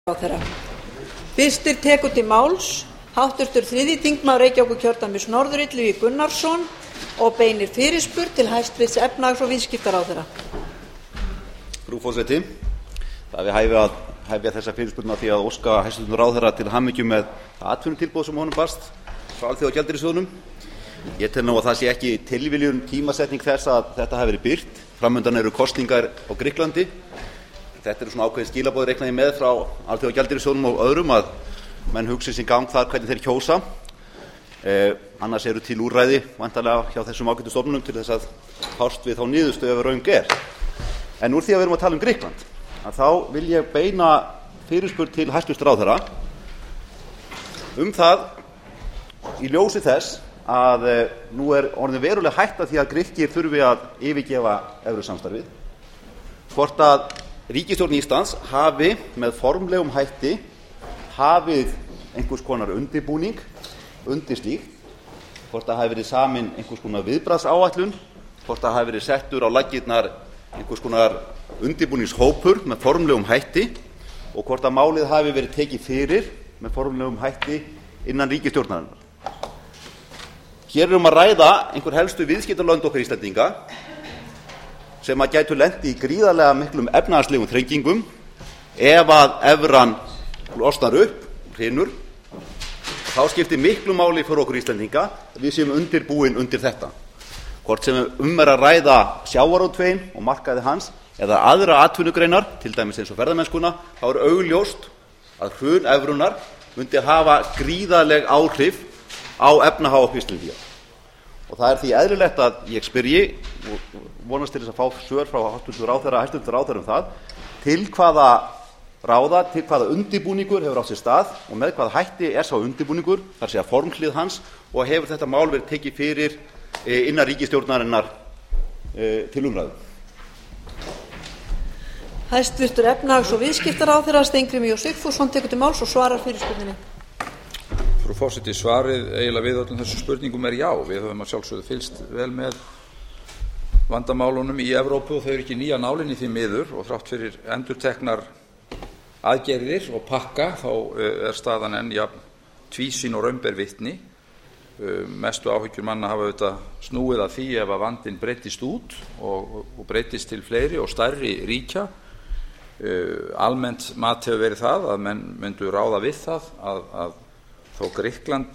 ráðherra. Fyrstur tekur til máls háttvirtur 3. þingmaður Reykjavíkurkjördæmis norður Illugi Gunnarsson og beinir fyrirspurn til hæstvirts efnahags- og viðskiptaráðherra. Frú forseti, það er við hæfi að hefja þessa fyrirspurn því að óska hæstvirtum ráðherra til hamingju með atvinnutilboð sem honum barst frá Alþjóðagjaldeyrissjóðnum. Ég tel nú að það sé ekki tilviljun tímasetning þess að þetta hafi verið birt. Framundan eru kosningar á Grikklandi. Þetta eru svona ákveðin skilaboð reikna ég með frá Alþjóðagjaldeyrissjóðnum og öðrum að menn hugsi sig gang þar hvernig þeir kjósa. Annars eru til úrræði væntanlega hjá þessum ágætu stofnunum til þess að fást við þá niðurstöðu ef raun ger. En úr því að við erum að tala um Grikkland, að þá vil ég beina fyrirspurn til hæstvirts ráðherra það í ljósi þess að nú er orðin veruleg hætta því að Grikkir þurfi að yfirgefa evrusamstarfið, hvort að ríkisstjórn Íslands hafi með formlegum hætti hafið einhvers konar undirbúning undir slíkt, hvort það hafi verið samin einhvers konar viðbragðsáætlun, hvort það hafi verið settur á laggirnar einhvers konar undirbúningshópur með formlegum hætti og hvort að málið hafi verið tekið fyrir með formlegum hætti innan ríkisstjórnarinnar. Hér er að ræða einhver helstu viðskiptalönd okkar Íslendinga sem að gætu lent í gríðarlega miklum efnahagslegum þrengingum ef að evran losnar upp, hrynur. Þá skiptir miklu máli fyrir okkur Íslendinga að við séum undirbúin undir þetta. Hvort sem er að ræða sjávarútveginn og markaði hans eða aðra atvinnugreinar, til dæmis eins og ferðamennskuna, þá er augljóst að hrun evrunar myndi hafa gríðarleg áhrif á efnahag okkar Íslendinga. Og það er því eðlilegt að ég spyrji og vonast til þess að fá svör frá hæstvirtum ráðherra það til hvaða ráða, til hvaða undirbúningur hefur átt sér stað og með hvaða hætti er sá undirbúningur, þar sé að formhlið hans, og hefur þetta mál verið tekið fyrir innan ríkisstjórnarinnar til umræðu. Hæstvirtur efnahags- og viðskiptaráðherra Steingrímur J. Sigfússon tekur til máls og svarar fyrirspurninni. Frú forseti, svarið eiginlega við öllum þessum spurningum er já. Við höfum að sjálfsögðu fylgst vel með vandamálunum í Evrópu og þau eru ekki nýja nálinni því miður, og þrátt fyrir endurteknar aðgerðir og pakka þá er staðan enn jafn tvísýn og raun ber vitni. Mestu áhyggjur manna hafa auðvitað snúið að því ef að vandinn breytist út og breytist til fleiri og stærri ríkja. Almennt mat hefur verið það að menn myndu ráða við það að þó Grikkland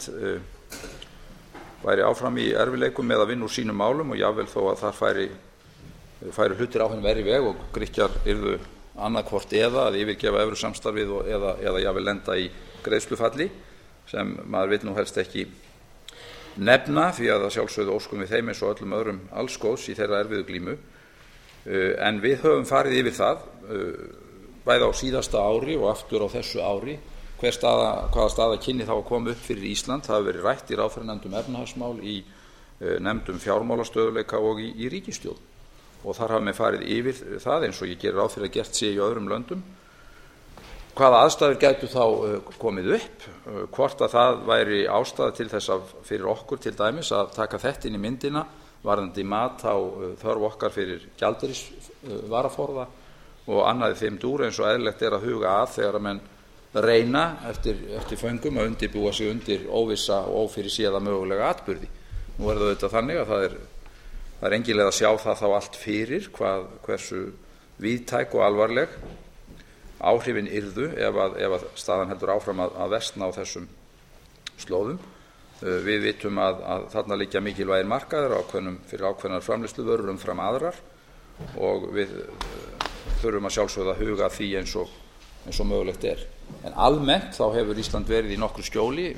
væri áfram í erfiðleikum með að vinna úr sínum málum og jafnvel þó að þar færi hlutir á henni verri veg og Grikkjar yrðu annaðhvort eða að yfirgefa evrusamstarfið eða jafnvel lenda í greiðslufalli, sem maður vill nú helst ekki nefna því að sjálfsögðu óskum við þeim eins og öllum öðrum alls góðs í þeirra erfiðu glímu. En við höfum farið yfir það bæði á síðasta ári og aftur á þessu ári hvaða staða kynni þá að koma upp fyrir Ísland. Það hefur verið rætt í ráðherranefnd efnahagsmál, í nefnd fjármálastöðugleika og í ríkisstjórn, og þar hafa menn farið yfir það eins og ég geri ráð fyrir að gert sé í öðrum löndum hvaða aðstæður gætu þá komið upp, hvort að það væri ástæða til þess að fyrir okkur til dæmis að taka þetta inn í myndina varðandi mat á þörf okkar fyrir gjaldeyrisvaraforða og annað í þeim dúr, eins og eðlilegt er að huga að þegar að menn reyna eftir föngum að undirbúa sig undir óvissa og ófyrirséða mögulega atburði. Nú er það auðvitað þannig að það er engin leið að sjá það þá allt fyrir hversu víðtæk og alvarleg áhrifin yrðu ef að staðan heldur áfram að versna á þessum slóðum. Við vitum að þarna liggja mikilvægir markaðir fyrir ákveðnar framleiðsluvörur umfram aðrar og við þurfum að sjálfsögðu að huga að því eins og mögulegt er. En almennt þá hefur Ísland verið í nokkru skjóli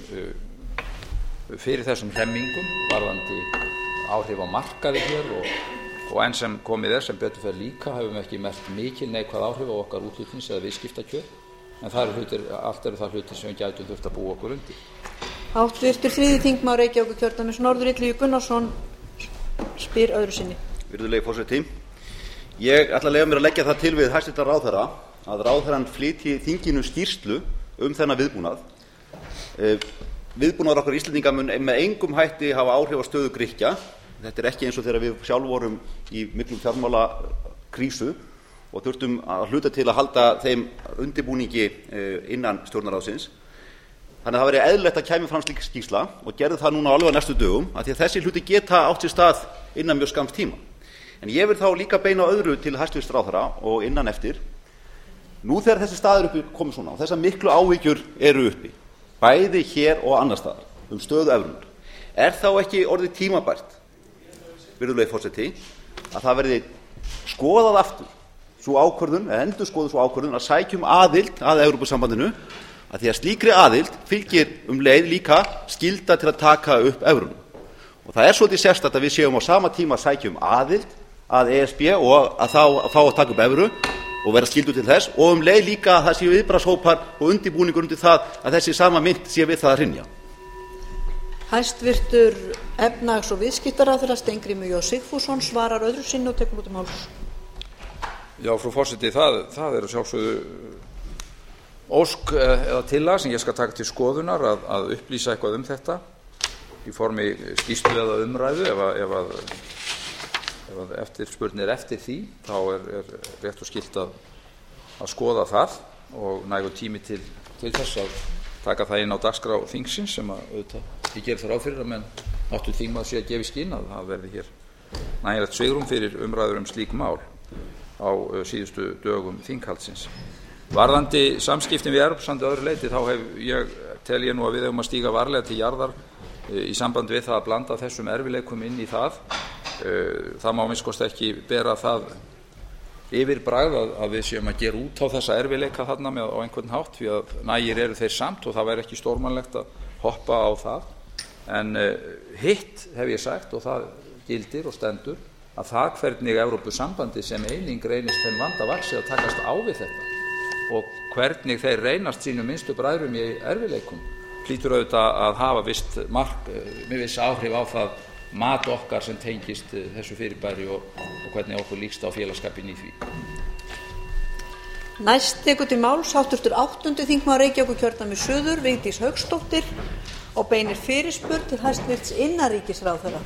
fyrir þessum hremmingum varðandi áhrif á markaði hér og enn sem komið er sem betur fer líka hefum ekki merkt mikil neikvæð áhrif á okkar útflutnings- eða viðskiptakjör, en allt eru það hlutir sem við gætum þurft að búa okkur undir. Háttvirtur 3. þingmaður Reykjavíkurkjördæmis norður Illugi Gunnarsson spyr öðru sinni. Virðulegi forseti, ég ætla að leyfa mér að leggja það til við hæstvirtan ráðherra að ráðherrann flytji þinginu skýrslu þennan viðbúnað. Viðbúnaður okkar Íslendinga mun með engum hætti hafa áhrif á stöðu Grikkja. Þetta er ekki eins og þegar við sjálf vorum í miklum fjármálakrísu og þurftum að hluta til að halda þeim undirbúningi innan stjórnarráðsins. Þannig að það væri eðlilegt að kæmi fram slík skýrsla og gerði það núna alveg á næstu dögum af því að þessi hluti geta átt sér stað innan mjög skamms tíma. En ég vil þá líka beina öðru til hæstvirts ráðherra og innan eftir. Nú þegar þessi staður uppi komið svona og þessar miklu áhyggjur eru uppi, bæði hér og annars staðar stöðu evrunnar, þá ekki orðið tímabært, virðulegi forseti, að það verði skoðað aftur sú ákvörðun, eða endurskoðuð sú ákvörðun að sækja aðild að Evrópusambandinu, að því að slíkri aðild fylgir leið líka skylda til að taka upp evruna. Og það svolítið sérstakt að við séum á sama tíma að sækja aðild að ESB og að þá fá að taka upp evru og vera skyldur til þess, og leið líka að það séu viðbragðshópar og undirbúningur undir það að þessi sama mynt sé við það að hrynja. Hæstvirtur efnahags- og viðskiptaráðherra Steingrímur J. Sigfússon svarar öðru sinni og tekur út máls. Já, frú forseti, það sjálfsögðu ósk eða tillaga sem ég skal taka til skoðunar að upplýsa eitthvað þetta í formi skýrslu eða umræðu. Ef eftirspurn eftir því, þá rétt og skylt að skoða það og nægur tími til þess að taka það inn á dagskrá þingsins, sem auðvitað ég geri það ráð fyrir að menn hv. þingmaður sé að gefa í skyn að það verði hér nægilegt svigrúm fyrir umræður slík mál á síðustu dögum þinghaldsins. Varðandi samskiptin við Evrópusambandið að öðru leyti, þá tel ég nú að við eigum að stíga varlega til jarðar í sambandi við það að blanda þessum erfiðleikum inn í það. Það má minnst ekki bera það yfirbragð að við séum að gera út á þessa erfiðleika þarna á einhvern hátt, því að nægir eru þeir samt og það væri ekki stórmannlegt að hoppa á það. En hitt hef ég sagt, og það gildir og stendur, að það hvernig Evrópusambandið sem eining reynist þeim vanda vaxið að takast á við þetta og hvernig þeir reynast sínum minnstu bræðrum í erfiðleikum hlýtur auðvitað að hafa viss áhrif á það mat okkar sem tengist þessu fyrirbæri og hvernig okkur líkst á félagsskapinn í því. Næst tekur til máls háttvirtur 8. þingmaður Reykjavíkurkjördæmis suður Vigdís Hauksdóttir og beinir fyrirspurn til hæstvirts innanríkisráðherra.